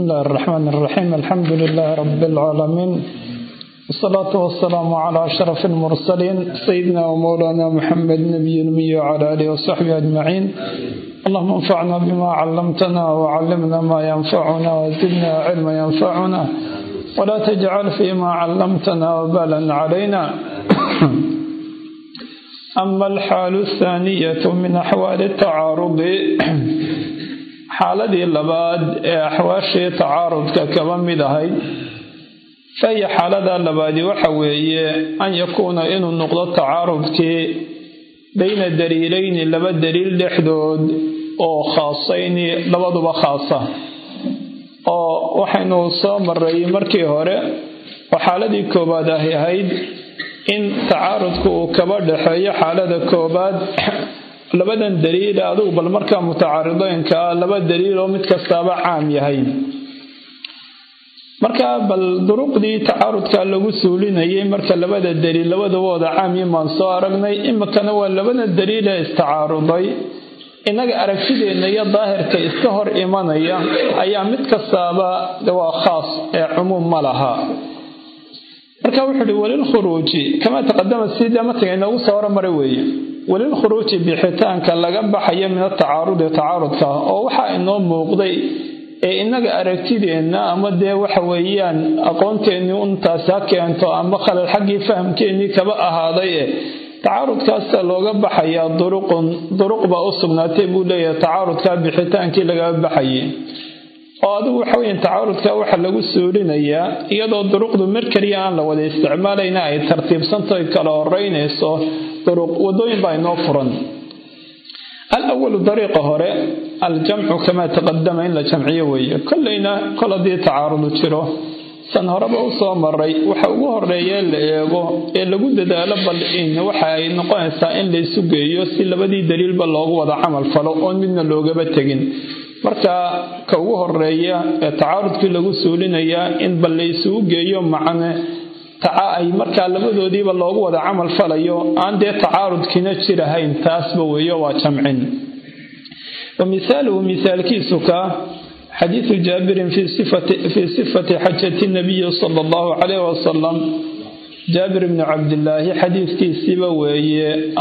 الله الرحمن الرحيم. الحمد لله رب العالمين، والصلاة والسلام على أشرف المرسلين سيدنا ومولانا محمد نبي الأمي وعلى آله وصحبه أجمعين. اللهم انفعنا بما علمتنا وعلمنا ما ينفعنا وزدنا علما ينفعنا ولا تجعل فيما علمتنا وبالا علينا. أما الحال الثانية من أحوال التعارض، xaaladii labaad ee axwaashii tacaarudka kaba mid ahayd, fahiya xaalada labaadi waxa weeye an yakuuna inuu noqdo tacaarudkii bayna daliilayni laba daliil dhexdood oo khaasayni labaduba khaasa. oo waxaynu soo maray markii hore oo xaaladii koobaad ahayd in tacaarudku uu kaba dhexeeyo xaalada koobaad labadan daliil adigu bal markaa mutacaarideynka laba daliil oo mid kastaaba caam yahay. markaa bal duruqdii tacaarudka lagu suulinayay marka labada daliil labadooda caam yimaan soo aragnay. imikana waa labada daliil ee istacaaruday inaga aragtideena iyo daahirka iska hor imanaya ayaa mid kastaaba waa khaas ee cumuum ma laha. marka wuxuu yidhi walilkhuruuji kama taqadama sida mataga inoogu soo hormaray weeye, walilkhuruuji bixitaanka laga baxaya min atacaarudi tacaarudka oo waxaa inoo muuqday ee inaga aragtideenna ama dee waxa weeyaan aqoonteennii untaas ha keento ama khalal xaggii fahamkeennii kaba ahaaday ee tacaarudkaasa looga baxayaa duruq baa u sugnaatay buu leeyahay tacaarudka bixitaankii laga baxayay. oo adigu waxa weeyaan tacaarudka waxa lagu suulinayaa iyadoo duruqdu mar kaliya aan la wada isticmaalayna ay tartiibsantahay kala horeynayso duruq wadooyin baa inoo furan. الأول طريقة هوري الجمع كما تقدم إن الجمعية ويا كلنا كل دي تعارض تشرو سنهرب أوصى مري وحوه الرجال اللي قد ده لبل إن وحي نقاس إن لسوق يوصل لبدي دليل بالله وضع عمل فلو أن من اللوجة بتجين مرتا كوه الرجال تعارض كل جسولنا يا إن بالليسوق يوم معنا ay markaa labadoodiiba loogu wada camal falayo aan dee tacaarudkiina jirahayn taasba weeyo waa jamcin. ومثاله مثال كيسك حديث جابر في صفة حجة النبي صلى الله عليه وسلم. جابر بن عبد الله حديث كيسيبا وهي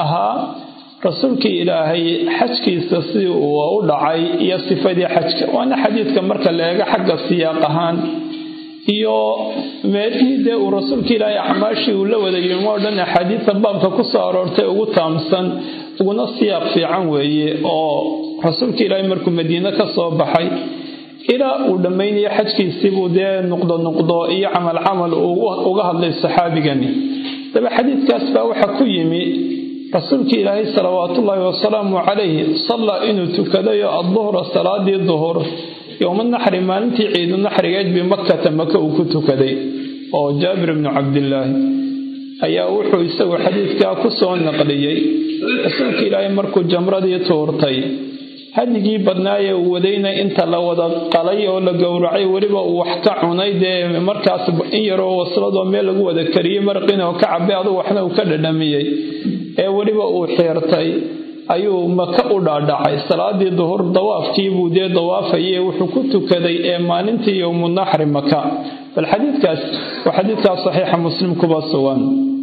رسولك إلهي حج كيسي وأولعي يا صفة حجك. وأنا حديث كمركا لأيها حق السياقهان iyo meedida uu rasuulka Ilaahay acmaashii uu la wadaagay oo dhan xadiis baabka ku soo aroortay ugu taamsan uguna siyaaq fiican weeye. oo rasuulka Ilaahay markuu Madiina ka soo baxay ilaa uu dhameeyay xajkiisii buu dee noqdo iyo camal uga hadlay saxaabigani. daba xadiiskaas baa waxa ku yimi rasuulka Ilaahay salawaatullaahi wa salaamu alayhi salla inuu tukadayo adh-dhuhr salaadii dhuhr يوم النحر مالنتي عيد النحر جاء بمكة مكة وكتكدي. أو جابر بن عبد الله أيا وحو يسوي حديث كاكسون نقليي أسألك إلى مركو جمرة دي تورتي هذه بدناية ودينا انت لو قلي ولا جورعي وربا وحكا عنيد مركز إيرو وصلد وميل وذا كريم مرقنا وكعب بعض وحنا وكلنا وربا وحيرتي ayuu maka u dhaadhacay salaadii duhur dawaafkii buu dee dawaafayay wuxuu ku tukaday maalintii yawm nahr maka. bal xadiidkaas waa xadiidkaas saxiixa muslim kuba sugan.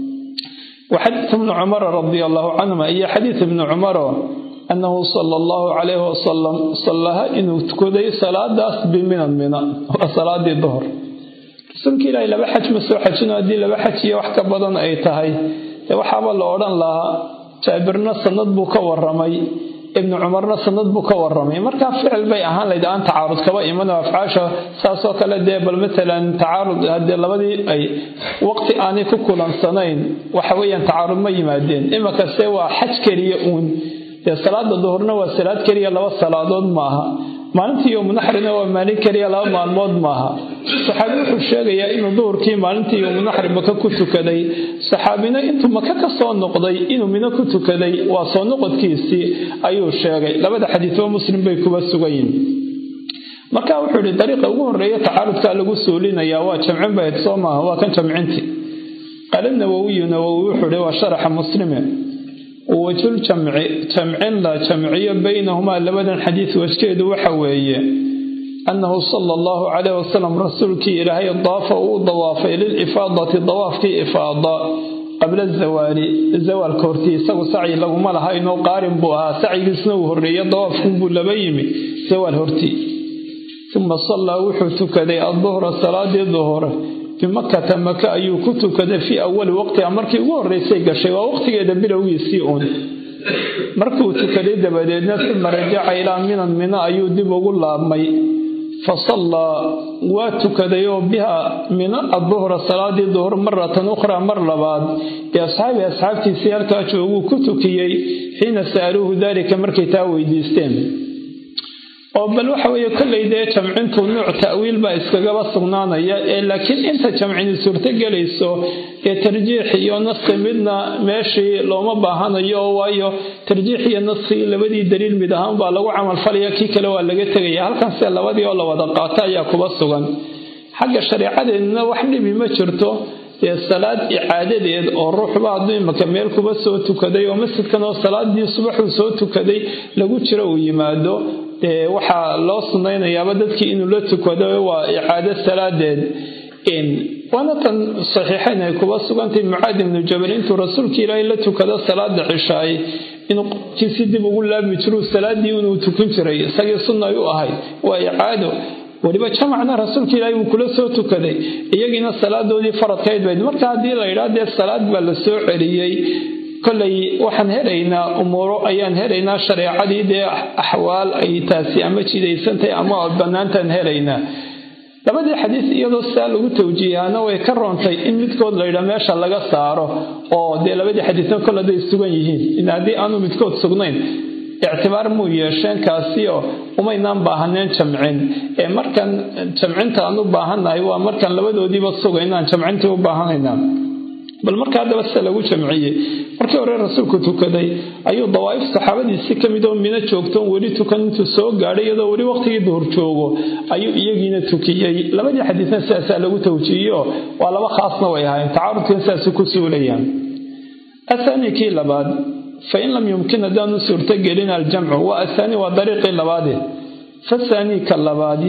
وحديث ابن عمر رضي الله عنهما أي حديث ابن عمر أنه صلى الله عليه وسلم صلىها إنه تكدي صلاة داس بمنا وصلاة الظهر. سنك إلى بحج مسوح حجنا دي لبحج يوحك بدن أي تهي وحاب الله أوران لها. جابرنا سند بو ka waramay ibn umarna sanad buu ka waramay. marka ficil bay ahaan leedahay aan tacaarud kaba iman afcaasha saaso kale dee bal mesela tacaarud hadii labadii ay waqti aan ku kulansanayn waxa weeyaan tacaarud ma yimaadeen. imaka see waa xaj kaliya uun salaada duhurna waa salaad kaliya laba salaadood maaha, maalintii yawm nahrina waa maalin kaliya laba maalmood maaha. saxaabi wuxuu sheegayaa inuu duhurkii maalintii yawm nahr maka ku tukaday, saxaabina intuu maka ka soo noqday inuu mina ku tukaday waa soo noqodkiisii ayuu sheegay. labada xadiis oo muslim bay kuba sugayin. marka wuxuu yiri dariiqa ugu horeeya tacaarudka lagu suulinayaa waa jamcin bay soo maaha, waa kan jamcinti. qala an-Nawawi wuxuu yiri waa sharaxa muslime ووجه الجمع لا جمعية بينهما لبدا حديث وشكيد وحوية annahu sala allahu calayhi wasalam rasuulkii ilaahay daafa uu dawaafay lilifaadati dawaafkii ifaada qabla zawaali zawaalka hortii isagu sacyi laguma lahaynoo qaarin buu ahaa sacyigiisna uu horreeya dawaafkunbuu laba yimi zawaal hortii uma sallaa wuxuu tukaday adduhra salaadii duhur bimakata maka ayuu ku tukaday fii awali waqtiha markii ugu horreysay gashay waa waqtigeeda bilowgiisii uun markuu tukaday dabadeedna uma rajaca ilaa minan mina ayuu dib ugu laabmay fasallaa waa tukaday oo biha mina adduhra salaadii duhur maratan ukhraa mar labaad biasxaabi asxaabtiisii halkaa jooguu ku tukiyey xiina sa'aluuhu daalika markay taa weydiisteen oo bal waxa weeye kollay dee jamcintu nuuc ta'wiil baa iskagaba sugnaanaya laakiin inta jamcini suurto gelayso tarjiix iyo naski midna meeshii looma baahanayo waayo tarjiix iyo naski labadii daliil mid ahaan baa lagu camal falaya kii kale waa laga tegaya halkan se labadii oo la wada qaato ayaa kuba sugan xagga shareecadeedna wax dhibi ma jirto salaad icaadadeed oo ruuxba hadduu imaka meel kuba soo tukaday oo masjidkan oo salaadii subaxuu soo tukaday lagu jiro uu yimaado waxaa loo sunnaynayaaba dadkii inuu la tukado waa icaado salaadeed waana tan saxiixayn ay kuba sugantay mucaad ibnu jabal intuu rasuulka ilaahay la tukado salaada cishaay inuu qofkiisi dib ugu laabmi jiruu salaadii inuu tukan jiray isagii sunna u ahayd waa icaado weliba jamacna rasuulka ilaahay wuu kula soo tukaday iyagiina salaadoodii faradkayd bayd marka haddii la yidhaha dee salaad baa la soo celiyey kollay waxaan helaynaa umuuro ayaan helaynaa shareecadii dee axwaal ay taasi ama jidaysantahay ama bannaantaan helaynaa labadii xadiis iyadoo sidaa lagu tawjiihaana way ka roontay in midkood la yidhaa meesha laga saaro oo dee labadii xadiisna kol hadday sugan yihiin in haddii aanu midkood sugnayn ictibaar muu yeesheen kaasioo umaynaan baahaneen jamcin markan jamcinta aan u baahannahay waa markaan labadoodiiba sugaynaan jamcintii u baahanaynaa bal marka haddaba sida lagu jamciyey markii hore rasuulku tukaday ayuu dawaa'if saxaabadiisii ka mid oo mina joogtoon weli tukan intuu soo gaadhay iyadoo weli waqtigii duhur joogo ayuu iyagiina tukiyey labadii xadiisna sidaasaa lagu tawjiiyo waa laba khaasna way ahaayeen tacaarudkan sidaasuu ku suulayaan athani kii labaad fain lam yumkin haddaanu suurtogelin aljamcu waa athani waa dariiqii labaade fathani ka labaadi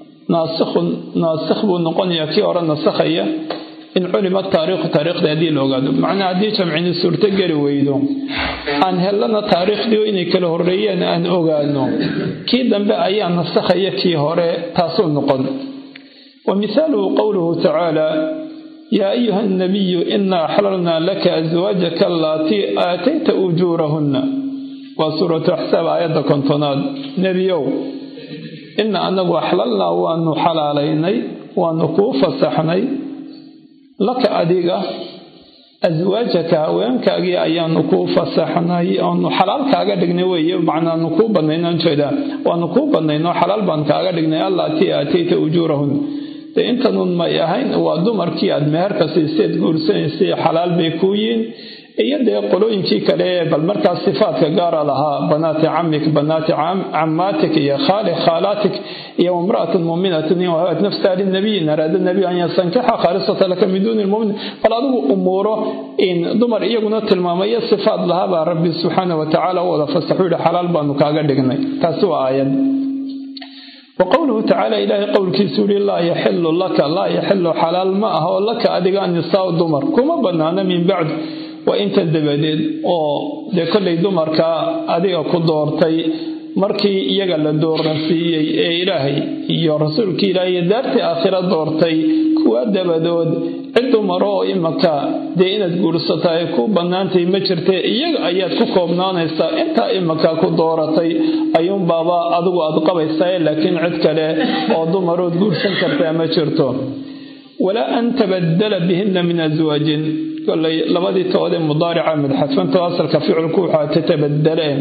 naasikh buu noqonayaa kii hore nasakhaya in culima taariikhu taariikhda haddii la ogaado macnaa haddii jamcini suurto geli weydo aan hellana taariikhdii inay kala horreeyeen aan ogaano kii dambe ayaa nasakhaya kii hore taasuu noqon wa mithaaluhu qowluhu tacaala yaa ayuha nabiyu inaa axlalnaa laka aswaajaka allaatii aatayta ujuurahunna waa suuratu axsaab aayadda 50 nebiyow ina anagu axlalnaa waanu xalaalaynay waanu kuu fasaxnay laka adiga aswaajaka haweenkaagii ayaanu kuu fasaxnay oonu xalaal kaaga dhignay weeye macnaanu kuu badnaynaan jeedaa waanu kuu badnaynoo xalaal baan kaaga dhignay allaatii aatayta ujuurahun dee intanun may ahayn waa dumarkii aad meherka siiseed guursanaysay xalaal bay kuu yihiin iyo dee qolooyinkii kale bal markaas sifaadka gaara lahaa banaati camik banaati cammaatik iyo khaalaatik iyo imra'atun mu'minatun in wahabat nafsaha linnabiy in araada nabiy an yastankixa khaalisatan laka min duuni lmu'min bal adigu umuuro in dumar iyaguna tilmaamaya sifaad lahaabaa rabbi subxaana wa tacaala u wada fasaxu yidhi xalaal baanu kaaga dhignay taasi waa aayad وقوله تعالى إلهي قول كيسوري لا يحل لك لا يحل حلال ما هو لك أدقى النساء الدمر كما بنانا من بعد وإنت الدبادين دي كل دمر كأدقى كدورتي markii iyaga la dooransiiyey ee ilaahay iyo rasuulka ilaahay daartii aakhira doortay kuwa dabadood cid maro imaka dee inaad guursato ay ku banaantay ma jirtee iyaga ayaad ku koobnaanaysaa inta imaka ku dooratay ayuun baaba adigu aad qabaysaa laakiin cid kale oo dumarood guursan kartaa ma jirto wala an tabaddala bihinna min azwaajin kulli labadii toode mudaarica madxafan tawassalka ficilku waxa tabaddala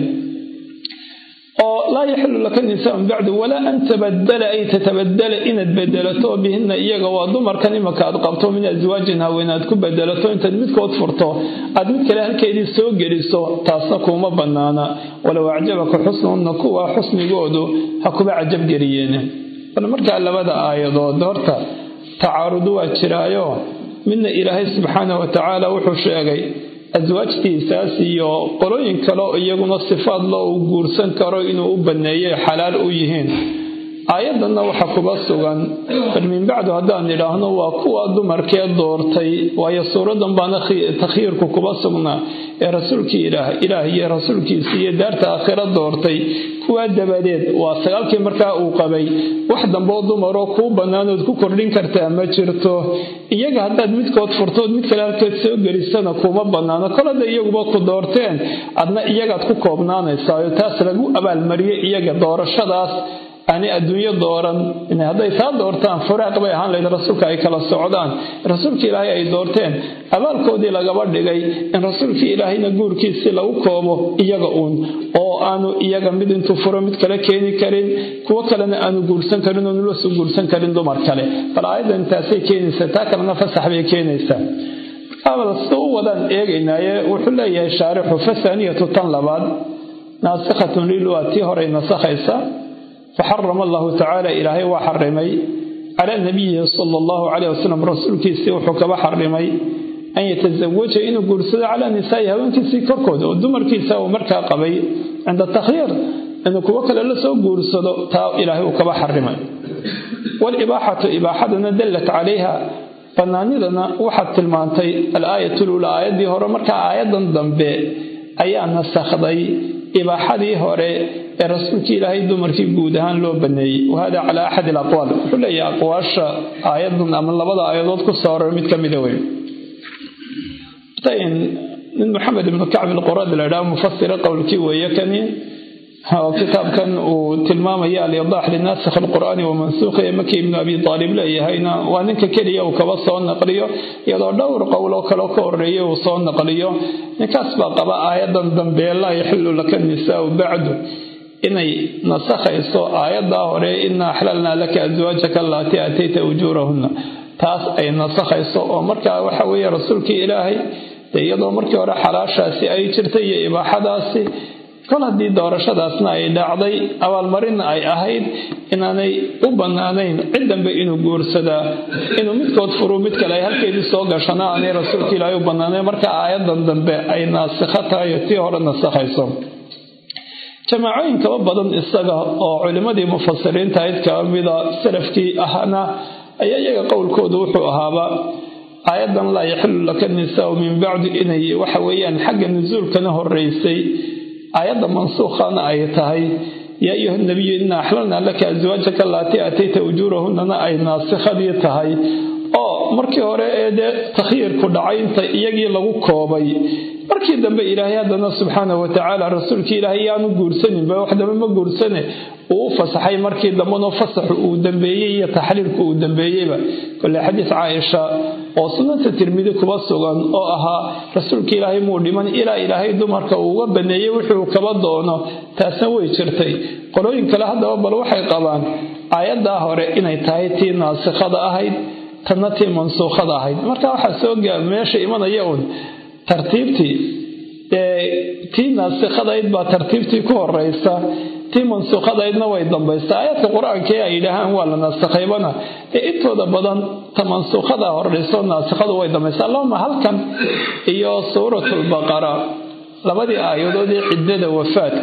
لا يحل لك النساء بعد ولا أن تبدل أي تتبدل إن تبدلته بهن إيجا وضمر كان إمك أدقبته من أزواجها وإن أدكب بدلته إنت أدمتك وتفرته أدمتك لها الكيدي السوق جريسو تاسنكو مبنانا ولو أعجبك حسن كوا حسن جودو هكذا عجب جريينه فنمرجع لبدا آية دورتا تعارضوا الشرايو من إلهي سبحانه وتعالى وحشاقي aswaajtiisaas iyo qolooyin kale iyaguna sifaad loo guursan karo inuu u baneeyay xalaal u yihiin aayadana waxa kuba sugan min bacdu hadaan idhaahno waa kuwa dumarkee doortay waayo suuradan baana takhyiirku kuba sugnaa ee rasuulkii ilaahay iyo rasuulkiisii iyo daarta aakhira doortay kuwa dabadeed waa sagaalkii markaa uu qabay wax damboo dumaroo kuu bannaanood ku kordhin kartaa ma jirto iyaga haddaad midkood furtood mid kale halkeed soo gelisana kuma bannaano kolada iyaguba ku doorteen adna iyagaad ku koobnaanaysaa taas lagu abaalmariyey iyaga doorashadaas ani adduunyo dooran in hadday taa doortaan furaaq bay ahaan lahayd rasuulka ay kala socdaan rasuulka ilaahay ay doorteen abaalkoodii lagaba dhigay in rasuulkii ilaahayna guurkiisii lagu koobo iyaga uun oo aanu iyaga mid intuu furo mid kale keeni karin kuwo kalena aanu guursan karin oo nula soo guursan karin dumar kale bal aayadan taasay keenaysaa taa kalena fasax bay keenaysaa sida u wadaan eegaynaaye wuxuu leeyahay shaarixu fasaaniyatu tan labaad naasikhatun lilwaatii horey nasakhaysa فحرم الله تعالى إلهي وحرمي على النبي صلى الله عليه وسلم رسول كيسي وحكب حرمي أن يتزوج إنه قرصد على نسائها وإن كيسي كركود ودمر كيسا ومركا قبي عند التخيير إنه كوكل لسو قرصد تاو إلهي وكب حرمي والإباحة إباحتنا دلت عليها فنانيدنا وحد تلمانتي الآية الأولى آية دي هورا مركا آية ضمبي أيان نسخضي إباحتي هورا رسولك إلهي دمركي قودهان لو بني وهذا على أحد الأقوال كل أي أقواش آيات من لبضى آيات كسار متكملوي طيب من محمد بن كعب القراد العراق مفسر قولك ويكني كتاب كان وتلمام يا ليضاح للناسخ القرآن ومنسوخ مكي بن أبي طالب لا هنا وأنك كليه وكبص النقليه يضع دور قوله كالوكوريه وصون النقليه نكسب قبا آيات ذنب لا يحل لك النساء بعد inay nasakhayso aayada hore inna ahlalna laka azwaajaka allati atayta ujurahunna taas ay nasakhayso oo marka waxa weeye rasuulkii ilaahay iyadoo markii hore xalaashaasi ay jirtay iyo ibaaxadaasi kol hadii doorashadaasna ay dhacday abaalmarin ay ahayd inaanay u banaanayn cidanba inuu guursada inuu midkood furo mid kale ay halkeedii soo gashana aanay rasuulkii ilaahay u banaanay marka aayadan dambe ay nasakhatahay tii hore nasakhayso جماعين كبابا إستغى علماء مفسرين تايد كاميدا سلفكي أهانا أي قول كودوحو أهابا أيضا لا يحل لك النساء من بعد إني وحويا حق النزول كنه الرئيسي أيضا منسوخانا أيتهي يا أيها النبي إنا أحللنا لك أزواجك التي أتيت أجورهن أي ناسخة ديتهي markii hore ee takhyiir ku dhacay inta iyagii lagu koobay markii dambe ilaahay hadana subhanahu wa ta'ala rasuulkii ilaahay aanu guursanin ba wax dambe ma guursane uu fasaxay markii dambe fasaxu uu dambeeyay iyo taxliilku uu dambeeyayba kulli xadiis Aisha oo sunnada Tirmidhi kuba sugan oo ahaa rasuulkii ilaahay muu dhiman ilaahay dumarka uu baneeyay wuxuu kaba doono taasna way jirtay qolooyin kale hadaba bal waxay qabaan aayada hore inay tahay tii naasikhada ahayd تنتي منسوخة هاي مركا واحد سوق ماشي إيمان يوم ترتيبتي تي ناسخة هاي بترتيبتي كور رئيسة تي منسوخة هاي نوعي ضمبيسة آيات القرآن كي إلهان ولا ناسخيبنا إنتو ده بدن تمنسوخة هاي الرئيسة ناسخة هاي ضمبيسة اللهم هل كان إياه سورة البقرة لبدي آيات دي عدة وفاتك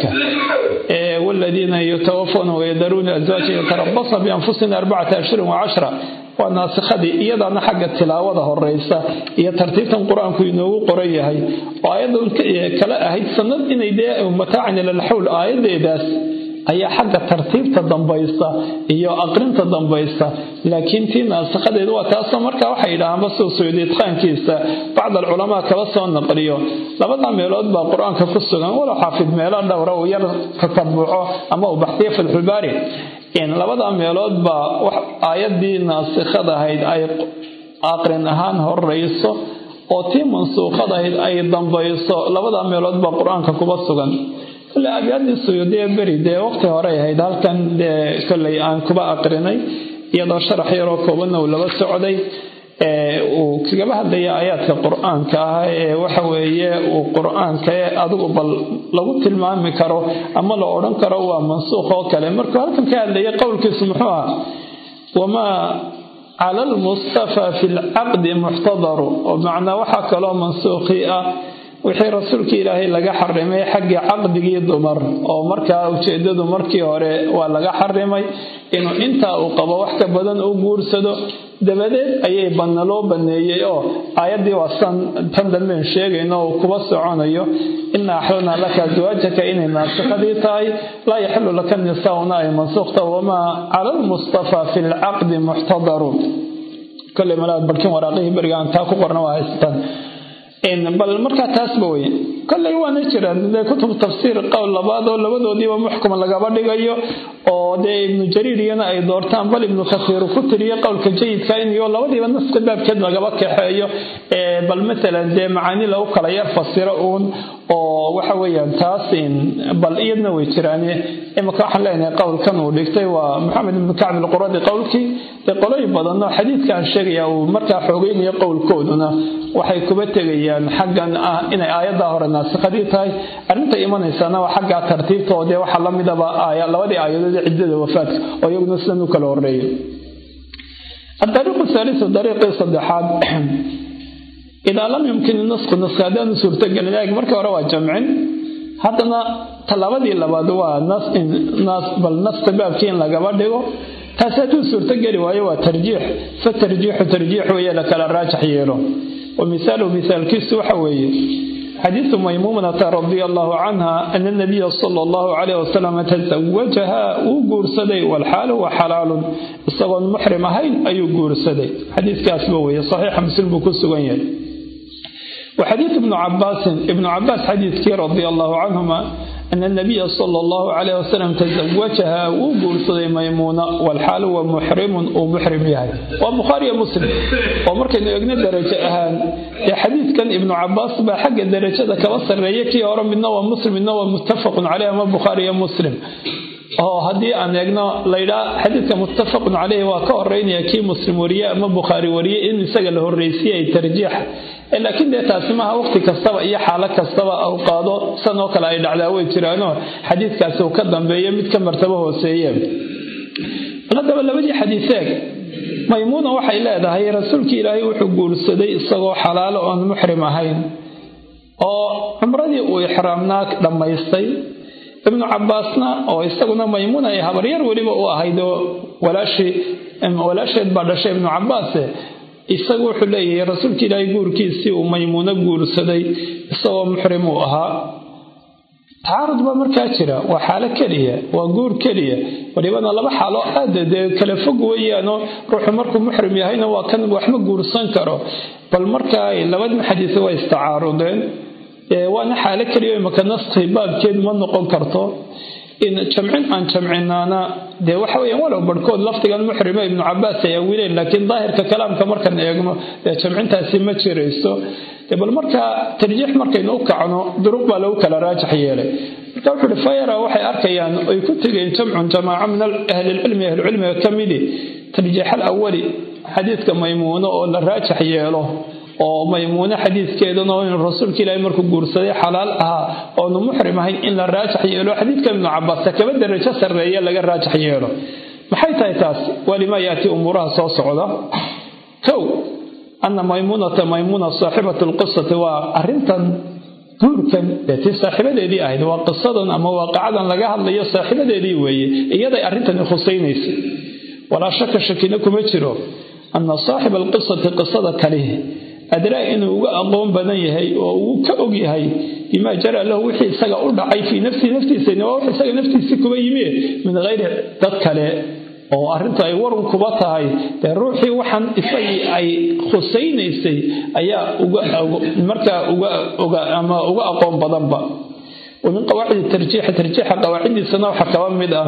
والذين يتوفون ويذرون أزواج يتربص بأنفسهم 4 أشهر و10 وناسخة إيضا حق التلاوة الرئيسة هي ترتيب القرآن كينو قريهاي وأيضا كلا هي سند إن إيداء متاعنا للحول آيات إيداس هي حق ترتيب تضمبيسة هي أقرن تضمبيسة لكن تي ناسخة إذا تأصلا مركا وحيدا بس سعودية خان كيسة بعض العلماء كبسوا النقريون لبدا ميلاد بالقرآن كفصلا ولا حافظ ميلاد دورة ويلا تتبعه أما وبحثيه في الحباري يعني لبدا ميلاد با آيات دي ناسخة هيد أي أقرن أهان هو الرئيس أو تي منسوخة هيد أي ضمبيسة لبدا ميلاد بالقرآن كفصلا كل أبيات السعودية بريدة وقت هراي هيد هل كان كل آن كبا أقرني يضع شرح يروكوبنا ولا بس سعودي وكجبه هذه آيات القرآن كه وحويه وقرآن كه أدو بل لو تلمام كرو أما لو أورن كرو منسوخ كلام مركو هل كان هذا قول كسمحوها وما على المصطفى في العقد محتضر ومعنى وحكى له منسوخية wixii rasuulkii ilaahay laga xarimay xagga caqdigii dumar oo markaa ujeedadu markii hore waa laga xarimay inuu intaa uu qabo wax ka badan u guursado dabadeed ayay loo baneeyey oo aayaddii waasan tan dambe sheegayno oo kuba soconayo inna axlalna laka azwaajaka inay naasikhadii tahay laa yaxillu laka nisaa'una ay mansuukhta wamaa cala almustafa fi lcaqdi muxtadaru kolley malaad barkin waraaqihii berigaan taa ku qorna waa haystaan bal markaa taasba wey kolley waana jiraan dee kutub tafsiir qowl labaad oo labadoodiiba muxkum lagaba dhigayo oo dee ibnu jariir iyana ay doortaan bal ibnu kathiir ku tiriyo qowlka jayidka in iyo labadiiba naska baabkeed lagaba kaxeeyo bal maalan dee macaani lagu kala yar fasiro uun oo waxa weeyaan taas bal iyadna way jiraan imaka waxaan leenahay qowlkan uu dhigtay waa maxamed ibnu kacb alquradi qowlkii dee qolooyin badanoo xadiidkaan sheegaya uu markaa xoogeynayo qowlkooduna waxay kuba tegayaan xaggan ah inay aayaddaa hore naasikhadii tahay arrinta imanaysana waa xaggaa tartiibtoodee waxaa la midaba labadii aayadood ciddada wafaadka oo iyaguna sidan u kala horeeyo الطريق الثالث طريق صدحات إذا لم يمكن النسخ هذا سورة الجنائك مركب روا جمع haddana talaabadii labaad waa nas bal nafta baabkiin laga badhigo taas hadduu suurto geli waayo waa tarjiix tarjiix weeye la kala raajax yeelo ومثاله مثال كيس وحوي حديث ميمونة رضي الله عنها أن النبي صلى الله عليه وسلم تزوجها وقرصدي والحال وحلال الصغن محرم هين أي قرصدي حديث كاسبوي صحيح مسلم بكسوين وحديث ابن عباس حديث كي رضي الله عنهما أن النبي صلى الله عليه وسلم تزوجها وقرصدي ميمونة والحال ومحرم ومحرم يهي وبخاري مسلم ومركن يقنا درجة أهان حديث كان ابن عباس بحق الدرجة كوصر ريكي ورم النوى مسلم النوى متفق عليه ما بخاري مسلم هدي أن يقنا ليلى حديث متفق عليه وكورين يكي مسلم ورياء ما بخاري ورياء إن سجله الرئيسية ترجيح laakiin dee taasi maaha waqti kastaba iyo xaalad kastaba au qaado sanoo kale ay dhacdaa way jiraanoo xadiidkaasi uu ka dambeeyo mid ka martabo hooseeye haddaba labadii xadiiseeg maymuuna waxay leedahay rasuulkii ilaahay wuxuu guursaday isagoo xalaalo oon muxrim ahayn oo cumradii uu ixraamnaa dhammaystay ibnu cabbaasna oo isaguna maymuuna ay habaryar weliba u ahayd oo walaasheed baa dhashay ibnu cabbaase isagu wuxuu leeyahay rasuulka ilaahay guurkiisii uu maymuuno guursaday isagoo muxrim uu ahaa tacaarud baa markaa jira waa xaalo keliya waa guur keliya walibana laba xaalo aad dee kala fog weeyaanoo ruuxu markuu muxrim yahayna waa kan waxma guursan karo bal markaa labadii xadiis way istacaarudeen waana xaalo keliya imaka naskhi baabkeed ma noqon karto in jamcin aan jamcinaana dee waxa weeyaan walow barhkood lafdigan muxrima ibnu cabbaas ay awileen laakiin daahirka kalaamka markaan eegno dee jamcintaasi ma jirayso bal markaa tarjiix markaynu u kacno duruq baa lagu kala raajax yeelay marka wuxuu uhi fayara waxay arkayaan ay ku tegeen jamcun jamaaca min ahlilcilmi ahlucilmiga ka midi tarjiix alawali xadiidka maymuuno oo la raajax yeelo oo maymuuna xadiidkeedana oo in rasuulka ilaahay markuu guursaday xalaal ahaa oonu muxrim ahayn in la raajax yeelo xadiidka ibnu cabbaas kaba darajo sarreeya laga raajax yeelo maxay tahay taas walima yaati umuuraha soo socda kow ana maymuna saaxibatu lqisati waa arrintan guurkan tii saaxiibadeedii ahayd waa qisadan ama waaqacadan laga hadlayo saaxiibadeedii weeye iyaday arrintani khusaynaysa walaa shaka shakina kuma jiro ana saaxiba alqisati qisada kalihi adraa inuu uga aqoon badan yahay oo uu ka og yahay bimaa jara lahu wixii isaga u dhacay fii nafsihi naftiisana waa wax isaga naftiisii kuba yimi min hayri dad kale oo arrintu ay warun kuba tahay dee ruuxii waxaan isagii ay khusaynaysay ayaa markaa uga aqoon badanba ومن قواعد ترجيح قواعد سنة وحكوان مدى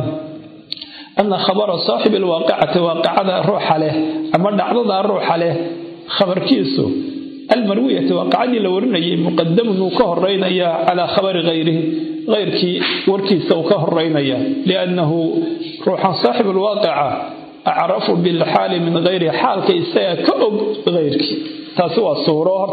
أن خبر صاحب الواقعة واقعة روح عليه أما نعرض الروح عليه خبر كيسو المروية واقعة لورنية مقدم كهرينيا على خبر غير وركيس وكهرينيا لأنه روح صاحب الواقعة أعرف بالحال من غير حال كيسايا كأب غيرك تاسوا الصورات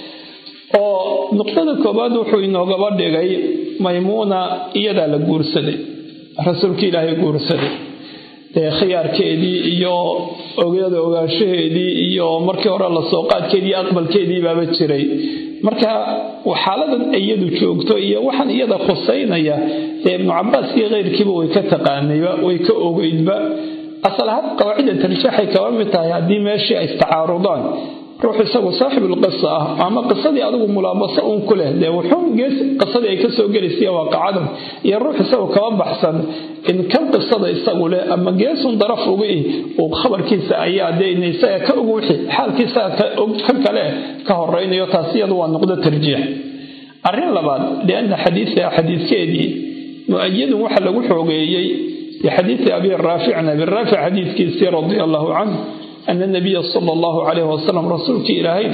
ونقطة كباد وحوين وقباد يغي ميمونة إيدا لقورسدي رسولك إلهي قورسدي khiyaarkeedii iyo ogaashaheedii iyo markii hore la soo qaadkeedii aqbalkeedii baaba jiray marka xaaladan iyadu joogto iyo waxaan iyada khuseynaya ibnu Cabbaas iyo qeyrkiiba way ka taqaanayba way ka ogeydba asal ahaan qawaacida tarjiixay ka mid tahay haddii meeshii ay istacaarudaan ruux isagu saaxibul qissa ah ama qisadii adigu mulaabaso uun ku leh dee wuxuu gees qisadii ay ka soo gelisay waaqacadan iyo ruux isagu kaba baxsan in kan qisada isagu leh ama geesun daraf ugu uu khabarkiisa ayaa deynaysa ka ugu wixii xaalkiisa kan kale ka horeynayo taasiyadu waa noqdo tarjiix arrin labaad leena xadiiskeedii mu'ayyadun waxa lagu xoogeeyay بحديث أبي الرافع حديث كيسي رضي الله عنه أن النبي صلى الله عليه وسلم رسولك إلهي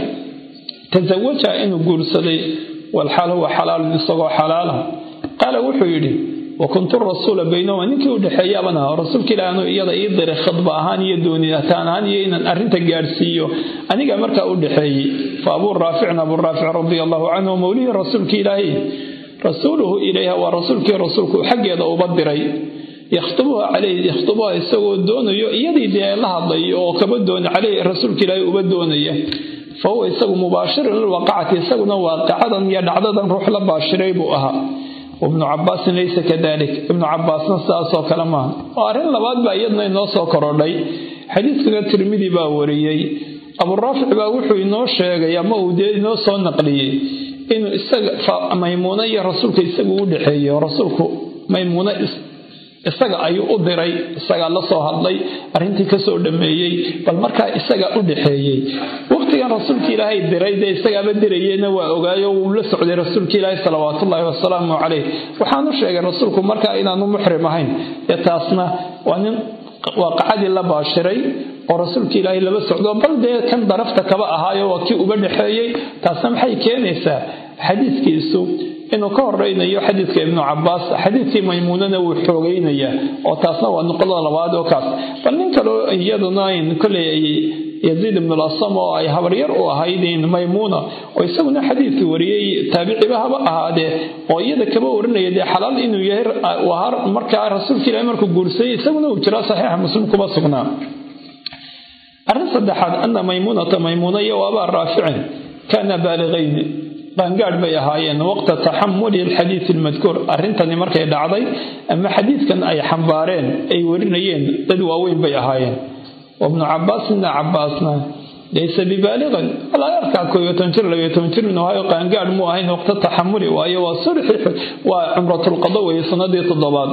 تزوج إنه قول صدي والحال هو حلال بصغى حلاله قال وحيدي وكنت الرسول بينما نكي ودحيا بنا رسولك إلهي إيضا إيضا خطبة هاني يدوني أتان هاني إن أرنت قارسيو أنيقا مركا ودحي فأبو الرافع رضي الله عنه موليه رسولك إلهي رسوله إليها ورسولك حق يضا أبدري يخطبها عليه يخطبها يسوي دونه يدي دي الله ضي وكبدون عليه الرسول كلا يبدون فهو يسوي مباشر للواقعة يسوي واقعة يدعدا روح لباشر يبوها وابن عباس ليس كذلك ابن عباس نص كلامه وارن لباد بايدنا نص كرولي حديث كذا الترمذي باوريي ابو الرافع باوحو انو شيغay ama uu deedino soo naqliyay inuu isaga Maymuna iyo rasuulka isagu u dhaxeeyo rasuulku Maymuna isaga ayuu u diray isaga la soo hadlay arintii ka soo dhameeyay bal marka isaga u dhaxeeyay waqtiga rasuulka Ilaahay diray isaga ba dirayna waa ogaayo uu la socday rasuulka Ilaahay sallallahu alayhi wasallam waxaan u sheegay rasuulku marka inaanu muhrim ahayn taasna waaqacadi la baashiray oo rasuulka Ilaahay laba socdo bal kan darafta kaba ahaayo waa kii uba dhaxeeyay taasna maxay keenaysaa xadiiskiisu inuu ka horeynayo xadiiska ibnu Cabbaas xadiiskii Maymuunana uu xoogeynaya oo taasna waa nuqdo labaad oo kaas bal nin kale iyaduna in kale Yazid ibn al-Asam oo ay habaryar u ahaydeen Maymuuna oo isaguna xadiiskii wariyay taabiiciba haba ahaade oo iyada kaba warinaya xalaal inuu yahay waa marka rasuulka Ilaahay markuu guursay isaguna uu jira saxiix Muslim kuba sugnaa arrin saddexaad anna Maymuuna iyo Abu Raafic kana baaligayn بانقاد بي أهايين وقت تحمل الحديث المذكور أرنتني مركي دعضي أما حديث كان أي حنبارين أي ورنيين تدواوين بي أهايين وابن عباسنا ليس ببالغا ولا يركع كو يتنشر إنه هاي بانقاد مو أهين وقت التحمل وهي وصرح وعمرة القضاء ويصندية الضباط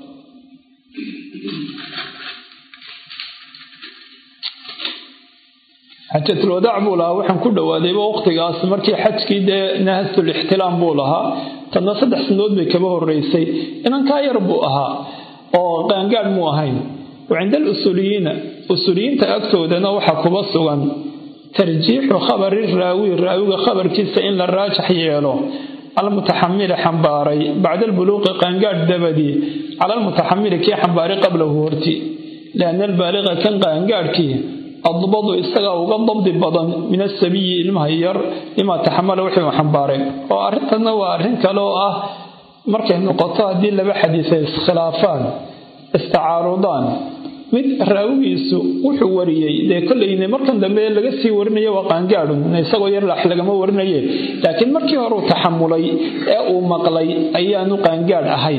حجة الوداع بولها وحن كل واديبه وقتقاس مركي حجكي ده نهزت الاحتلام بولها تنا صدح سنود بكبه الرئيسي إنان كاير بوها وقانقال موهين وعند الأصوليين تأكتوا دنا وحكوا بصوا ترجيح خبر الراوي خبر كيسا إن للراجح يالو على المتحمل حنباري بعد البلوغ قانقال دبدي على المتحمل كي حنباري قبله هورتي لأن البالغ كان قانقال كي الضبط استغى وضبط بدن من السبي المهير لما تحمل وحي وحنبارين وأرنتنا وأرنك لو مركز نقطة دي لبا حديثي خلافان استعارضان من راويسو wuxuu wariyay de kullayna markan dambe laga sii warinayo waqaan gaadhin isagoo yar la xilagama warinayay laakiin markii hore uu taxamulay ee uu maqlay ayaanu qaangaad ahayn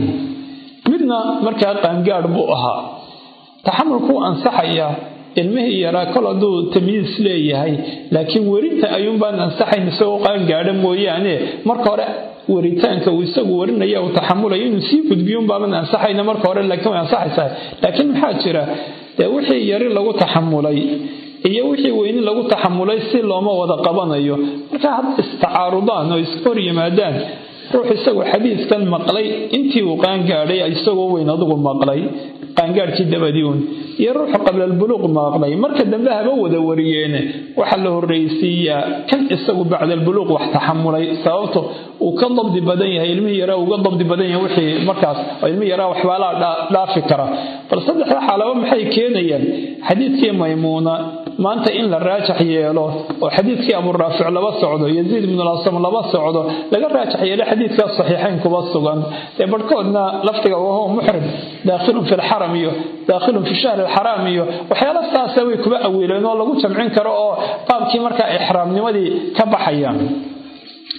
midna markaa qaangaad buu ahaa taxamulku ansaxaya ilmihii yaraa kol hadduu tamyiis leeyahay laakiin werinta ayuun baan ansaxayn isagoo qaangaadha mooyaane marka hore waritaanka uu isagu warinaya uu taxamulayo inuu sii gudbiyuun baaban ansaxayna marka hore laakiin way ansaxaysaa laakiin maxaa jira dee wixii yari lagu taxamulay iyo wixii weyni lagu taxamulay si looma wada qabanayo marka had istacaarudaan oo iska hor yimaadaan ruux isagu xadiiskan maqlay intii uu qaangaadhay isagoo weyn adigu maqlay qaangaadhkii dabadiiun iyo ruuxa qabla albuluuq maqlay marka dambe haba wada wariyeene waxa la horreysiiyaa kan isagu bacda albuluuq wax taxamulay sababto uu ka dabdi badan yahay ilmihii yaraa uga dabdi badan yahay wixii markaas ilmihii yaraa waxbaa la dhaafi kara bal saddexda xaalaba maxay keenayaan xadiidkii Maymuuna maanta in la raajax yeelo oo xadiidkii Abu Raafic laba socdo Yazid ibn al-Asam laba socdo laga raajax yeelo xadiidka saxiixayn kuba sugan ee barkoodna laftiga waa muhrim daakhilun fi al-haram iyo daakhilun fi shahr al-haram iyo waxyaalo saas way kuba awiileen oo lagu jamcin karo oo qaabkii marka ihraamnimadii ka baxayaan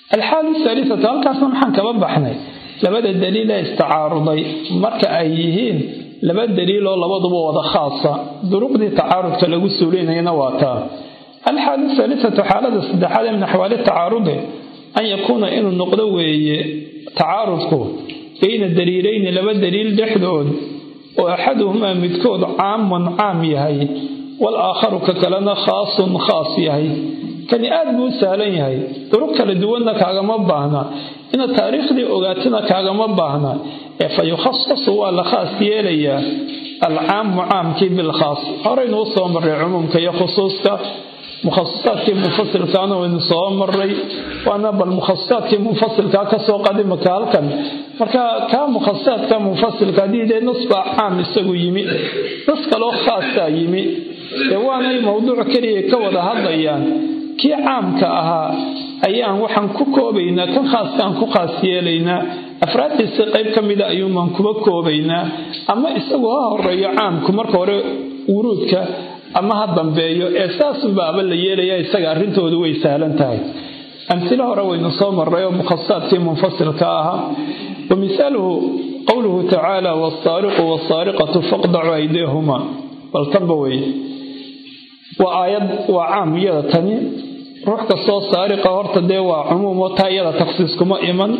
الحالة الثالثة halkaasna maxaan kaba baxnay labada daliil ee istacaaruday marka ay yihiin laba daliil oo labaduba wada khaasa duruqdii tacaarudka lagu suulinayna waa taa الحالة الثالثة حالة saddexaad min axwaali tacaarudi an yakuuna inuu noqdo weeye tacaarudku bayna daliilayn laba daliil dhexdood oo axaduhumaa midkood caamun caam yahay والآخر ككلنا خاص خاص yahay kani aad buu sahlan yahay duruq kala duwanna kaaga ma baahna in taariikhdii ogaatina kaaga ma baahna fa yukhassas wa la khaas yeelaya al-aam mu'amki bil khaas horaynu soo maray umumka iyo khusuuska mukhassasatki mufassilkaana waynu soo maray waana bal mukhassasatki mufassilka ka soo qadimka halkan marka ka mukhassasatka mufassilka diiday nusba aam isagu yimi nus kaloo khaasa yimi waana mawduuc kaliya ka wada hadlayaan kii caamka ahaa ayaan waxaan ku koobaynaa kan khaaskan ku khaas yeelaynaa afraadtiisa qayb ka mid ah ayuun kuba koobaynaa ama isagoo horeeyo caamku marka hore wuruudka ama ha dambeeyo ee saasun baaba la yeelaya isaga arrintoodu way sahlan tahay amsila hore waynu soo maray oo mukhassasaatkii munfasilka ahaa wamisaaluhu qowluhu tacaala was-saariqu was-saariqatu faqda'u aydihuma bal tanbaway وآيات وعام يدا تاني روح كسو سارقة هرتا دي وعموم وطا يدا تخصيص كما إيمان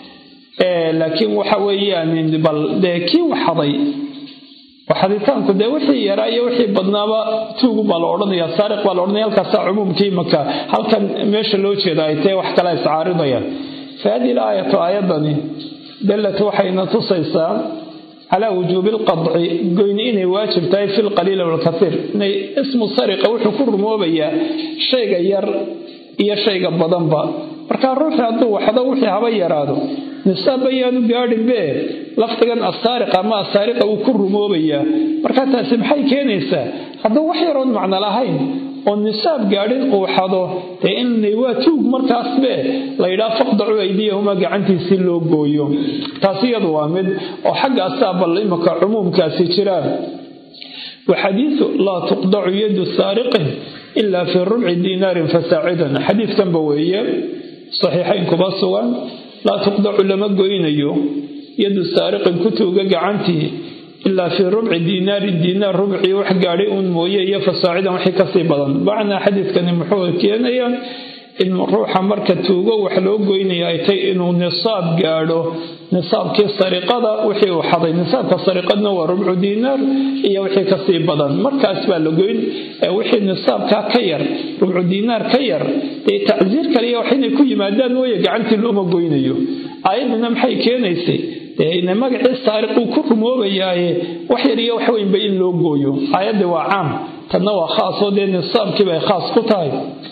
لكن وحوي يعني بل دي كي وحضي وحديثان كده وحي يرأي وحي بدنابا توقو بالعرض يا سارق بالعرض يالكسا عموم كي مكا هل كان ميش اللوشي دايتي وحكا لا يسعارض فهذه الآية آياتني دلت وحينا تصيصا على وجوب القطع قوينين واجب تاي في القليل والكثير اسم السرقة وحكور موبيا شيء ير يا شيء بدنبا marka ruuxa haduu waxda wixii haba yaraado nisabayaan gaadhin bee laftigan asariqa ma asariqa uu ku rumoobaya marka taasi maxay keenaysaa haduu wax yaroon macna lahayn oo nisaab gaadhin uu xado in waa tuug markaas bee la yiraahdo faqdacu aydiyahuma gacantiisi loo gooyo taasi iyadu waa mid oo xagga asaabal imaka umumkaasi jiraan وحديث لا تقطع يد سارق إلا في ربع دينار فساعدا حديث كان بويه صحيحين كباسوان لا تقطع لما قوينيو يد السارق كتوغا قعنتي إلا في ربع دينار الدينار ربعي وحقاري مويه فساعدا وحي كسيبا بعنا حديث كان محوه كيانيا إن روح مركة توغا وحلو قوينيا ايتي إنو نصاب قارو نصاب كي السرقة وحي وحضي نصاب كالسرقة نوى ربع دينار إيا وحي كسيبا مركة أسبال لقوين وحي نصاب كاكير ربع دينار كير تعزير كاليا وحين يكون مادان ويقع عنت الأمة قوينيو آياتنا محي كينيسي إن مقع السارق وكفر موبياي وحي ريا وحوين بين لو قويو آيات وعام تنوى خاص ودين نصاب كيبا خاص قطاي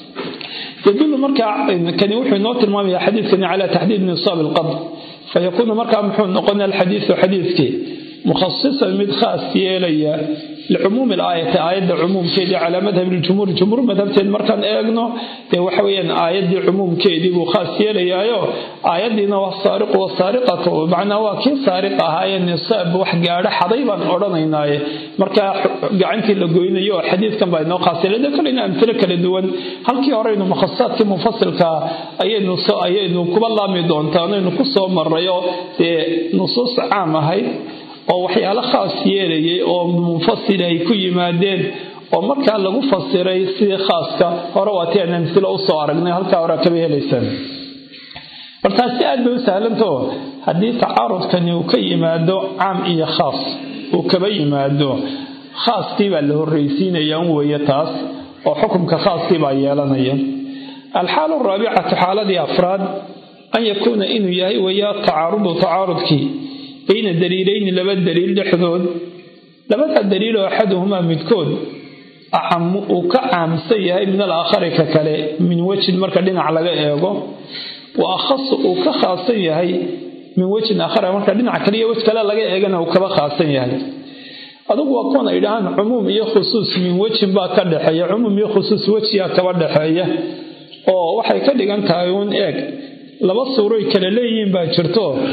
يدل مركع كان يوحي نوت المامي حديث كان على تحديد نصاب القبض فيكون مركع محون نقلنا الحديث وحديثك مخصصا من خاص يلي لعموم الآية آية عموم كيدي على مذهب الجمهور مذهب المركع اغنو وحويا آية عموم كيدي وخاص يلي آية دينا والسارق والسارقة معنى واكي سارقة هاي النصاب وحقارة حضيبا أرانينا مركع قعنتي لقوينيو حديث كان باينو خاص يلي ذكرنا أمثلة لدوان هل كي أرينو مخصصات كي منفصل أي كبال الله ميدون تانينو كسو مريو نصوص عامة هاي oo waxyaalo khaas yeelay oo munfasil ay ku yimaadeen oo marka lagu fasiray si khaaska hore waateen amsilo u soo aragnay halka hore ka helaysan bartaasi aad bay u sahlanto hadii tacaarudkani uu ka yimaado caam iyo khaas uu ka yimaado khaaskii baa la horeysiinayaan weeye taas oo xukunka khaaskii baa yeelanaya الحالة الرابعة حالة أفراد أن يكون إنه يهي ويا تعارضك بين الدليلين لبا الدليل لحدود لبا الدليل أحدهما مدكود أعم وكعام سيهي من الآخر ككلي من وجه المركدين على إيغو وأخص وكخاص سيهي من وجه آخر المركدين عكلية وكلا لغا إيغانا وكبا خاص سيهي أدوك وكون إلهان عموم يخصوص من وجه با كدحية عموم يخصوص وجه كبدحية oo waxay ka dhigan tahay uun eeg laba suuro kala leeyihiin baa jirto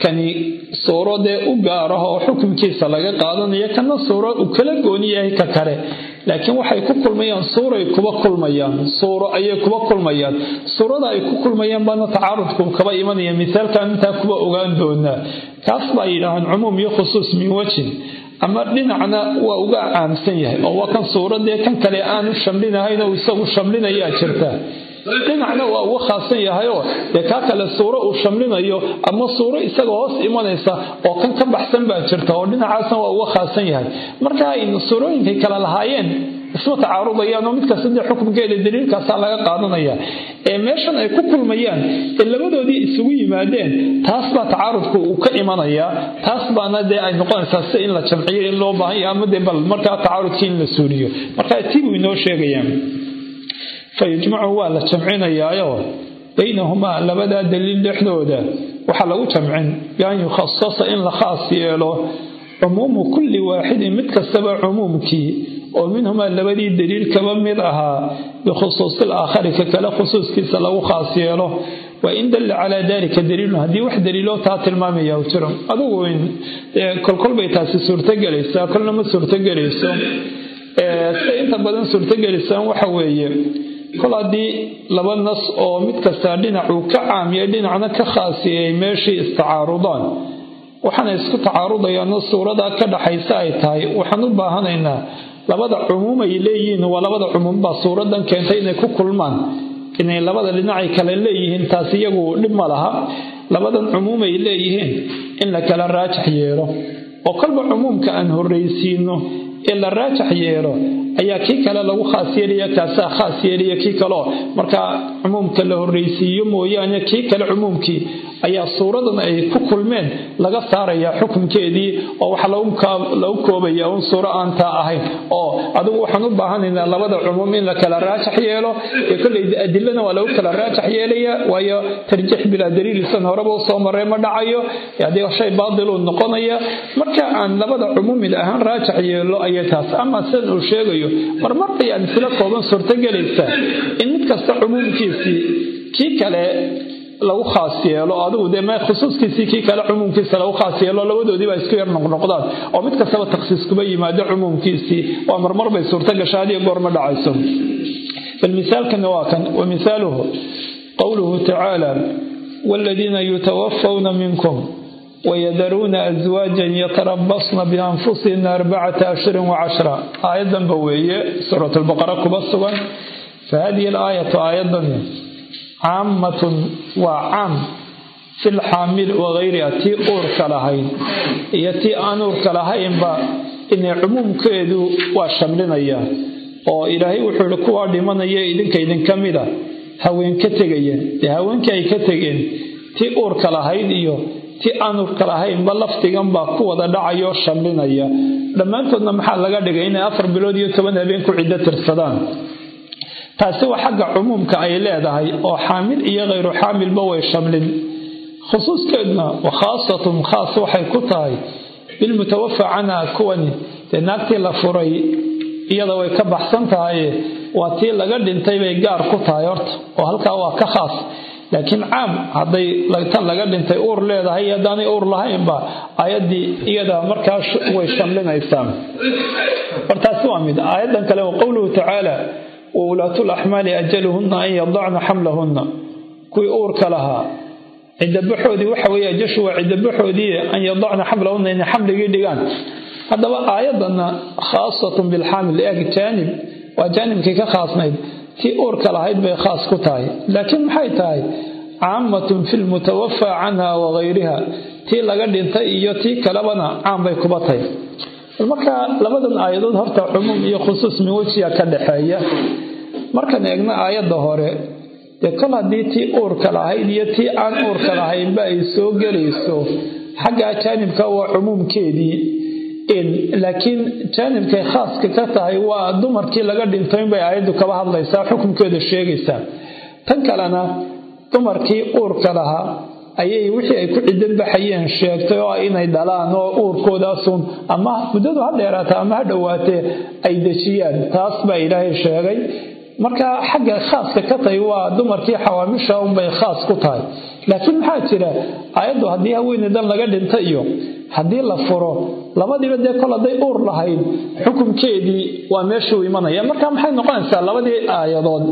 kani suuro dee u gaar ah oo xukunkiisa laga qaadanayo kana suuro uu kala gooni yahay ka kale laakiin waxay ku kulmayaan suuray kuba kulmayaan suuro ayay kuba kulmayaan suurada ay ku kulmayaan baana tacaarudku kaba imanaya misaalkan intaa kuba ogaan doonaa kaas baa yidhaahaan cumuum iyo khusuus min wajhin ama dhinacna waa uga caamsan yahay oo waa kan suuradee kan kale aanu shamlinahayn oo isagu shamlinayaa jirta dhinacna waa uga khaasan yahayoo dee kaa kale suuro uu shamlinayo ama suuro isaga hoos imanaysa oo kan ka baxsan baa jirta oo dhinacaasna waa uga khaasan yahay marka aynu suurooyinkay kala lahaayeen isma tacaarudayaan oo mid kasta dee xukunkeeda daliilkaasaa laga qaadanaya ee meeshan ay ku kulmayaan ee labadoodii isugu yimaadeen taas baa tacaarudku uu ka imanayaa taas baana dee ay noqonaysaa si in la jamciyo in loo baahan yahay ama dee bal markaa tacaarudkii in la suuliyo marka tii buu inoo sheegayaan fayajmacu waa la jamcinayaayo baynahumaa labadaa daliil dhexdooda waxaa lagu jamcin bian yukhasasa in la khaas yeelo cumuumu kulli waaxidin mid kastaba cumuumkii oo minhumaa labadii daliil kaba mid ahaa bikhusuusi alaakhari ka kale khusuuskiisa lagu khaas yeelo wain dalla calaa dalika daliilun haddii wax daliiloo taa tilmaamaya u jiro adugu kolkolbay taasi suurtogelaysaa kolna ma suurtogelayso sida inta badan suurtogelaysaan waxa weeye kol haddii laba nas oo mid kastaa dhinacuu ka caamiyay dhinacna ka khaasiyay meeshii istacaarudaan waxaana isku tacaarudayaano suurada ka dhaxaysa ay tahay waxaan u baahanaynaa labada cumuum ay leeyihiin waa labada cumuum baa suuradan keentay inay ku kulmaan inay labada dhinacay kale leeyihiin taas iyagu dhib ma laha labadan cumuum ay leeyihiin in la kala raajax yeelo oo kolba cumuumka aan horraysiino ee la raajax yeelo ayaa kii kale lagu khaas yeelaya kaasaa khaas yeelaya kii kaleo markaa cumuumka la horraysiiyo mooyaane kii kale cumuumkii ayaa suuradan ay ku kulmeen laga saarayaa xukunkeedii oo waxa lagu koobaya un suuro aan taa ahayn oo adigu waxaan u baahanaynaa labada cumuum in la kala raajax yeelo ee kolley adilana waa lagu kala raajax yeelaya waayo tarjiix bilaa daliilisan horeba usoo marray ma dhacayo haddii shay baadiluu noqonaya marka aan labada cumuum mid ahaan raajax yeelo ayay taas ama sidan uu sheegayo marmar ayaan isla kooban suurtogelaysa in mid kasta cumuumkiisii kii kale lagu khaas yeelo adigu dee ma khusuuskiisii kii kale cumuumkiisa lagu khaas yeelo labadoodii baa isku yar noqnoqdaan oo mid kastaba takhsiis kuba yimaado cumuumkiisii waa marmar bay suurto gashaa hadiyo goor ma dhacayso bal misaalkana waa kan wa misaaluhu qowluhu tacaala waaladiina yutawafawna minkum ويذرون أزواجا يتربصن بأنفسهن 4 أشهر و10 آية بوية سورة البقرة كبصوا فهذه الآية آية عامة وعام في الحامل وغيرها تي أورك لهين يتي أنورك لهين إن عموم كيدو وشملنا إياه وإلهي وحلقوا لمن إذن كمدا هاوين كتغيين هاوين كي كتغيين تي أورك لهين إياه ti aanu kala hayn ba laftigan baa ku wada dhacayo shamlinaya dhammaantoodna maxaa laga dhigay inay 4 bilood iyo 10 habeen ku ciddo tirsadaan taasi waa xagga cumuumka ay leedahay oo xaamil iyo غير xaamil ba way shamlin khusuuskeedna wa khaasatan khaas waxay ku tahay bil mutawaffa ana kuwani naagtii la furay iyada way ka baxsan tahay waa tii laga dhintay bay gaar ku tahay horta oo halka waa ka khaas laakiin caam haday tan laga dhintay uur leedahay hadaan uur lahayn ba ayadii iyada markaas way shamlinaysaa wartaas waa mid ayadan kale oo qowluhu tacaala wa ulatul ahmali ajaluhunna an yad'ana hamlahunna kuwi uur kalaha cidabaxoodii waxa weeye jashu waa cidabaxoodii an yad'ana hamlahunna in hamligi dhigaan hadaba ayadana khaasatan bil haml janib waa janibkii ka khaasnayd تي أورك لهيد بخاص كتاي لكن محيتاي عامة في المتوفى عنها وغيرها تي لقد انتهي تي كلبنا عام بيكبتاي المركة لبدن آيادون هرتا عموم يخصوص من وجهها كالحية مركة نيقنا آياد دهوري يقول هدي تي أورك لهيد يتي عن أورك لهيد بأيسو قريسو حقا جانب كوا عموم كيدي laakiin jaanibkay khaaska ka tahay waa dumarkii laga dhintay bay aayadu kaba hadlaysaa xukunkeeda sheegaysaa tan kalena dumarkii uurka lahaa ayay wixii ay ku cidan baxayeen sheegtay oo inay dhalaan oo uurkoodaasun ama muddadu ha dheeraata ama ha dhowaatee ay dejiyaan taas baa ilaahay sheegay marka xagga khaaska ka tahay waa dumarkii xawaamisha unbay khaas ku tahay. laakiin maxaa jira aayaddu haddii haweeneydan laga dhinta iyo haddii la furo labadiiba dee kol hadday uur lahayd xukunkeedii waa meeshuu imanaya. marka maxay noqonaysaa labadii aayadood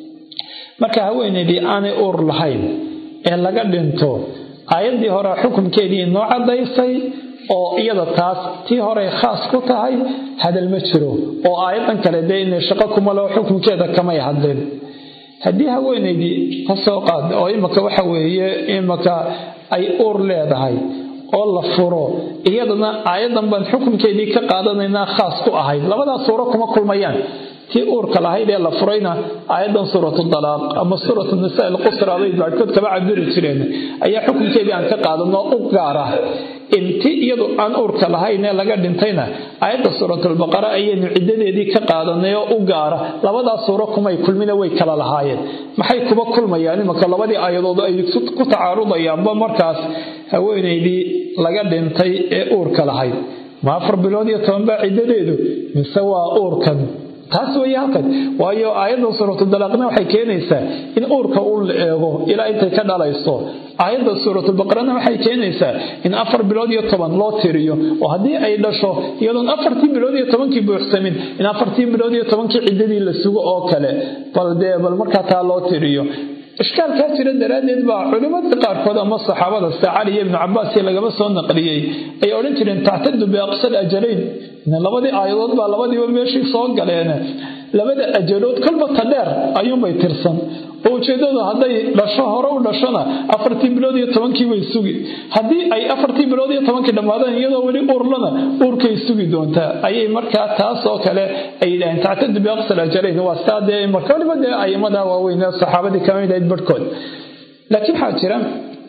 marka haweeneydii aanay uur lahayn ee laga dhinto aayaddii hore xukunkeedii inoo caddaysay oo iyada taas tii hore khaas ku tahay hadal ma jiro oo aayadan kale dee inay shaqo kuma loo xukunkeeda kamay hadleen. haddii haweeneydii ka soo qaad oo imaka waxa weeye imaka ay uur leedahay oo la furo iyadana aayadan baan xukunkeedii ka qaadanaynaa khaas ku ahayd labadaas suuro kuma kulmayaan. tii uurka lahayd ee la furayna aayadan suuratu dalaaq ama suuratu nisaa al-qusra ay baadkood kaba cabiri jireen ayaa xukunkeedii aan ka qaadano u gaar ah. intii iyadu aan uurka lahayn ee laga dhintayna aayadda suuratul baqara ayaynu ciddadeedii ka qaadanay oo u gaara. labadaas suuro kumay kulmina way kala lahaayeen. maxay kuba kulmayaan imaka labadii aayadood ay ku tacaarudayaanba markaas haweeneydii laga dhintay ee uurka lahayd ma 4 bilood iyo 10 baa ciddadeedu mise waa uurkan taas way halkan. waayo aayadda suuratul dalaaqna waxay keenaysaa in uurka uu la eego ilaa intay ka dhalayso. aayadda suuratul baqarana waxay keenaysaa in 4 bilood iyo 10 loo tiriyo oo haddii ay dhasho iyadoon 4 bilood iyo 10 buuxsamin in 4 bilood iyo 10 ciddadii la sugo oo kale bal markaa taa loo tiriyo. ishkaalkaa jira daraaddeed baa culimmada qaarkood ama saxaabada sida cali ibn cabbaas lagama soo naqliyey ay odhan jireen tactadu biaqsal ajalayn. labadii aayadood baa labadiiba meeshii soo galeen labada ajalood kolba ta dheer ayuunbay tirsan oo ujeedadu hadday dhasho hore u dhashona 4 bilood iyo 10 way sugi. haddii ay 4 bilood iyo 10 dhammaadaan iyadoo weli uurlana uurkay sugi doontaa ayay markaa taas oo kale ay yidhaaheen tactadu biaqsal ajalayn. waa staadee marka waliba dee aimada waaweyn ee saxaabadii ka mid ahayd barhkood. laakiin waxaa jira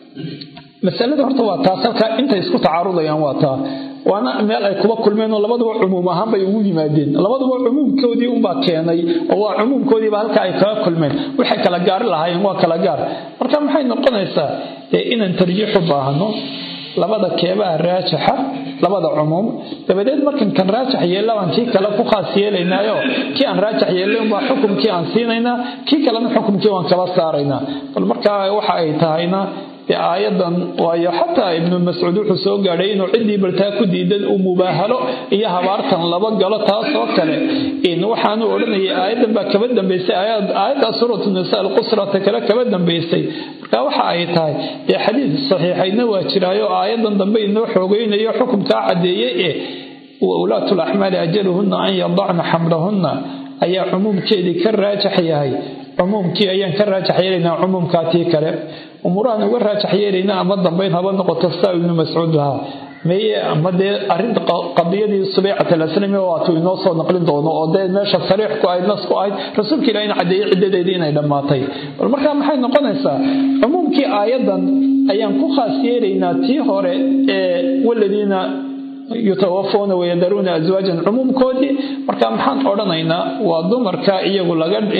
masalada horta waa taas halkaa intay isku tacaarudayaan waa taa waana meel ay kuba kulmeen oo labaduba cumuum ahaan bay ugu yimaadeen. labaduba cumuumkoodii unbaa keenay oo waa cumuumkoodiiba halka ay kaga kulmeen. waxay kala gaari lahaayeen waa kala gaar. marka maxay noqonaysaa inaan tarjiix u baahno labada keebaha raajixa labada cumuum dabadeed markan kan raajix yeelaan kii kale ku khaas yeelaynaayo kii aan raajix yeelan baa xukunkii aan siinaynaa kii kalena xukunkii waan kala saaraynaa. bal marka waxa ay tahayna aayadan waayo xataa ibnu mascuud wuxuu soo gaadhay inuu ciddii baltaa ku diidan uu mubaahalo iyo habaartan laba galo taasoo kale in waxaanu odhanayay aayadan baa kaba dambaysay aayadda suuratu nisaa al-qusra kale kaba dambaysay. marka waxa ay tahay xadiis saxiixayna waa jiraayo aayadan dambe inoo xoogeynayo xukunkaa caddeeyey wa ulaatul axmaali ajaluhunna an yadacna xamlahunna ayaa cumuumkeedii ka raajix yahay. cumuumkii ayaan ka raajix yeelaynaa cumuumkaatii kale umurahan uga raajix yeelaynaa ama dambayn haba noqoto saa ibnu mascuud lahaa meye ama dee arrinta qadiyadii subaycat al-aslami waatuu inoo soo naqlin doono oo dee meesha sariix ku ahayd nas ku ahayd rasuulka ilaah in caddeeyey ciddadeedii inay dhammaatay. bal markaa maxay noqonaysaa cumuumkii aayadan ayaan ku khaas yeelaynaa tii hore ee waladiina yutawafauna wayadaruuna aswaajan cumuumkoodii. marka maxaan odhanaynaa waa dumarka iyagu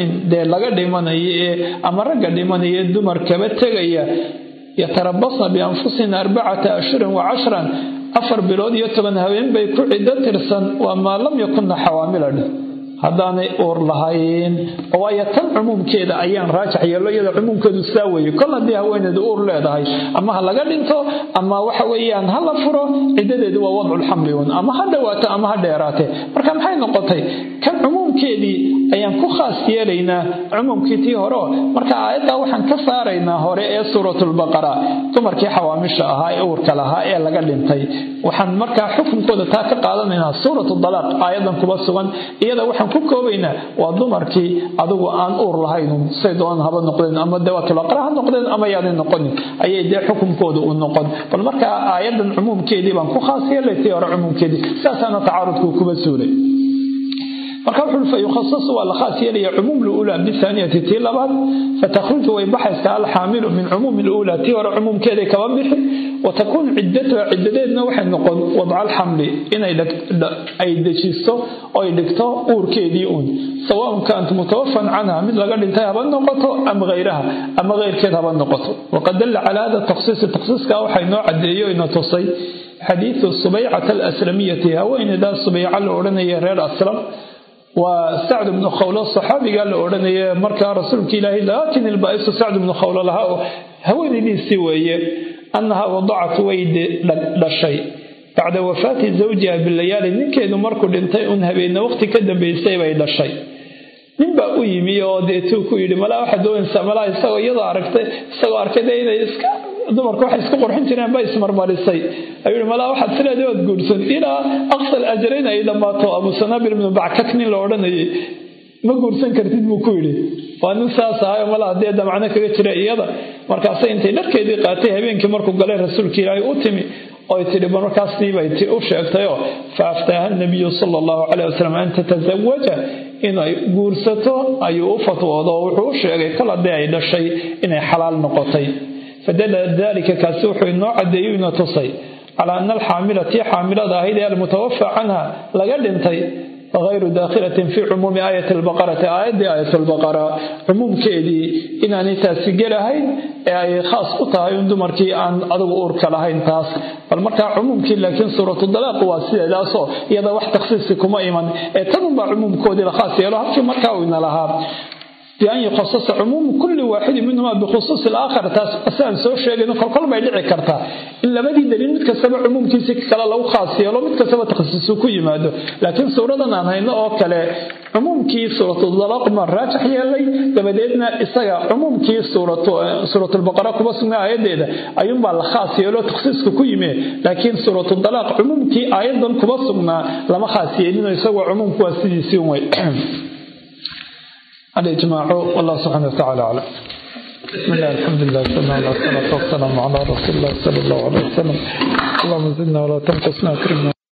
laga dhimanaya ama ragga dhimanaya dumarkaba tegaya yatarabasna bianfusina 4 ashhurin wa 10 4 bilood iyo 10 habeen bay ku ciddo tirsan waa maa lam yakunna xawaamilan haddaanay uur lahayn. waayo tan cumuumkeeda ayaan raajix yeelo iyada cumuumkeedu saa weeye kol haddii haweeneedu uur leedahay ama ha laga dhinto ama waxa weeyaan ha la furo ciddadeedu waa wadcul xamli ama ha dhawaato ama ha dheeraate. marka maxay noqotay kan cumuumkeedii ayaan ku khaas yeelaynaa cumuumkii tii hore. marka aayadda waxaan ka saaraynaa hore ee suuratul baqara dumarkii xawaamisha ahaa ee uurka lahaa ee laga dhintay waxaan markaa xukunkooda taa ka qaadanaynaa suuratul dalaaq aayadan kuba sugan iyada waxaan ku koobaynaa waa dumarkii adigu aan uur lahayn say doonaan haba noqdeen ama dawaatul aqra ha noqdeen ama yaanay noqonin ayay dee xukunkooda u noqon. bal markaa aayadan cumuumkeedii baan ku khaas yeelay tii hore cumuumkeedii saasaana tacaarudku kuba suulay. marka wuxuu fayukhasasu waa la khaas yeelaya cumuum luula bisaaniyati tii labaad fatakhruju way baxaysaa alxaamilu min cumuumi luula tii hore cumuumkeeday kaba bixi وتكون عدتها عددنا waxay noqon wadca alxamli inay ay dejiso oo ay dhigto uurkeedii سواء كانت متوفى عنها mid laga dhintay haba noqoto ama غيرها ama غيرkeed haba noqoto. وقد دل على هذا التخصيص ka waxay noo cadeeyo inoo tusay حديث الصبيعة الأسلمية وإن ذا الصبيعة الأولانية reer aslam وسعد بن خولة الصحابي قال له أرني مركا رسولك إلهي لكن البائس سعد بن خولة لها هوني دي سوية أنها وضعت ويد للشيء بعد وفاة زوجها بالليالي نكيد مركو لنتي أنها بين وقت كدن بيسيبا إلى الشيء ninba u yimi oo deetuu ku yidhi malaa waxa doonaysa malaa isagoo iyada aragtay isagoo arkay inay iska dumarku waxay isku qurxin jireen bay ismarmarisay ayuu malaa waxa sideed oo guursan ilaa aqsal ajrayn ay dhamaato Abu Sanabil ibn Ba'kakni la oranayay ma guursan kartid buu ku yidhi waa nin saas ah malaa deeda macna kaga jira iyada markaas intay dharkeedii qaatay habeenkii markuu galay rasuulka Ilaahay u timi oo tiri markaas diibay u sheegtayo faaftaha nabiy sallallahu alayhi wasallam an tatazawaja inay guursato ayuu fatwoodo wuxuu sheegay kala day dhashay inay xalaal noqotay fadala dalika kaasuuxu inoo cadeeyo inuu tusay ala anna alhamilati hamilada ahayda almutawaffa anha laga dhintay غير داخلة في عموم آية البقرة آية البقرة عموم كيدي إن أني تسجلهين أي خاص قطعي دمركي عن أدو أورك لهين تاس فالمركة عموم كي لكن سورة الطلاق واسية لا صو يدا واحد تخصيصكم أيمن تنبع عموم كودي الخاص يلا في مركة وإن لها بأن يخصص عموم كل واحد منهما بخصوص الآخر تاس أسان سو شيء إنه كل ما يدعي كرتا إلا بدي دليل متكسب عموم كيسك كلا لو خاص يلا متكسب تخصصه كي ماده لكن سورة أنا هنا أكله عموم كي سورة الطلاق مرات حيالي تبدأنا إسقى عموم كي سورة البقرة كبسنا آية ده أيوم بالخاص يلا تخصصه كي ما لكن سورة الطلاق عموم كي أيضا كبسنا لما خاص إنه يسوى عموم كواسيس يوم الإجماع والله سبحانه وتعالى أعلم. بسم الله الحمد لله والصلاة والسلام على رسول الله صلى الله عليه وسلم. اللهم زدنا ولا تنقصنا كرمنا.